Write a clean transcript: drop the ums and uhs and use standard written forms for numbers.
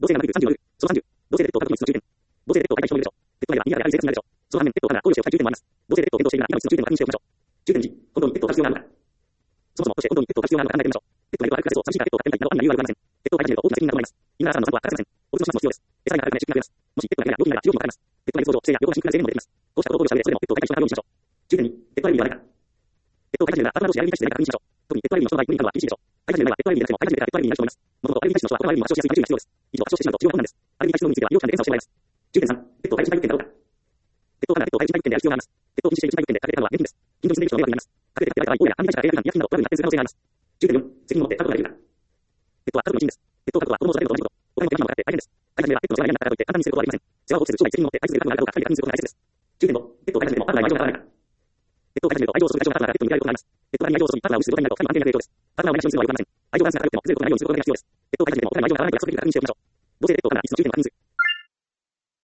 同性がなく36、その30、同性でペットを獲得する重点。同性でペットを解体してもらうでしょう。ペット内は2や2性別になるでしょう。その反面、ペットを飼うなら考慮しておきたい重点もあります。同性でペットを検討しているなら、今のうちの重点を確認しておきましょう。重点2、本当にペットを飼う必要があるのか。そもそも、どうして本当にペットを飼う必要があるのか考えてみましょう。ペット内では歩く癖と寂しいからペットを飼ってみたいなどんな理由はございません。ペットを飼い始めると大きな責任が伴います。犬ならさんの散歩は欠かせません。お留守の始末も必要です。餌代がかかるため出費が増えます。もしペットがいないら料金が費用にもかかります。ペット内の症状、性や病気の進行が全部も出てきます。こうしたことを考慮した上で、それでもペットを飼いたい人がようにしましょう。重点2、ペットアレルギーはないか。ペットを飼い始めるなら、パートナー同士でアレルギー体質でないか確認しましょう。特にペットアレルギーの人の場合、無理なのは厳しいでしょう。飼い始める前はペットアレルギーなくても飼い始めてからペットアレルギーになる人もいます。もともとアレルギー体質の人は他のアレルギーも発症しやすいから注意が必要です。以上、発症してしまうと治療は困難です。アレルギー体質の有無については医療機関で検査をしてもらいます。重点3、ペットを飼い人体物件だろうか。ペットを飼うならペットを飼い人体物件である必要があります。ペットを禁止している人体物件で隠れてたのは現金です。近所に住んでいる人の迷惑になります。隠れて飼っている場合、大家や管理会社から契約が違反や金などトラブルに発展する可能性があります。重点4、責任を持って飼うことができるか。ペットは家族の一員です。ペットを飼うことは子供を育てるのと同じこと。お金の手間もかかって大変です。飼い始めはペットの世話が嫌になったからといって簡単にすることはできません。世話を放棄せず将来責任を持って愛する覚悟があるかどうか管理で確認することが大切です。重点5、ペットを飼い始めてもパートナーに愛情が伝わらないか。ペットを飼い始めると愛情を注ぐ対象がパートナーがペットに見られることになります。ペットが愛情を注ぎパートナーを無視することになると二人の関係が影響です。パートナーを目なしにするのはよくありません。愛情バランスが偏っても崩れることがないようにすることが必要です。ペットを飼い始めてもお互いに愛情が伝わらないと約束できる確認しておきましょう。同性でペットを飼うならいつも重点を確認する。